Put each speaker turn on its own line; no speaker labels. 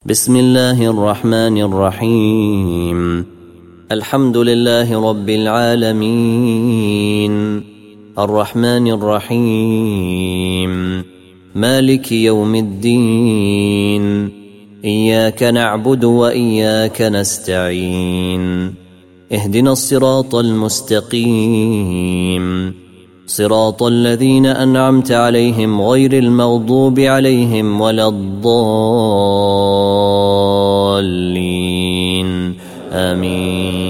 بسم الله الرحمن الرحيم. الحمد لله رب العالمين، الرحمن الرحيم، مالك يوم الدين، إياك نعبد وإياك نستعين، اهدنا الصراط المستقيم، صراط الذين أنعمت عليهم غير المغضوب عليهم ولا الضالين، آمين.